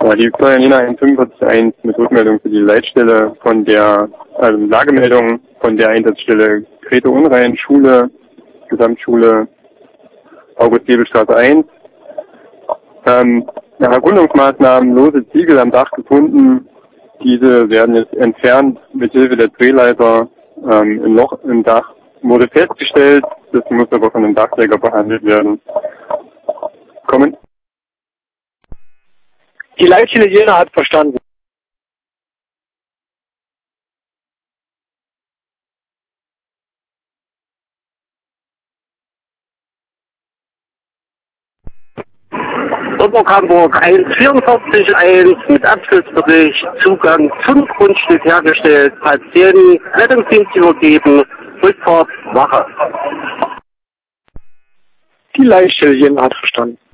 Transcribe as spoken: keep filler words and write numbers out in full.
Ja, die Victoria Nina eins fünf fünf eins mit Rückmeldung für die Leitstelle von der, also Lagemeldung von der Einsatzstelle Grete Unrein, Schule, Gesamtschule, August-Hebel-Straße eins. Ähm, nach Erkundungsmaßnahmen lose Ziegel am Dach gefunden. Diese werden jetzt entfernt mit Hilfe der Drehleiter. Ähm, im Loch im Dach wurde festgestellt, das muss aber von einem Dachdecker behandelt werden. Kommen. Die Leitstelle Jena hat verstanden. Oberburg Hamburg eins vierundvierzig eins mit Abschlussbericht, Zugang zum Grundstück hergestellt, Patienten, Rettungsdienst übergeben, Rückfahrt, Wache. Die Leitstelle Jena hat verstanden.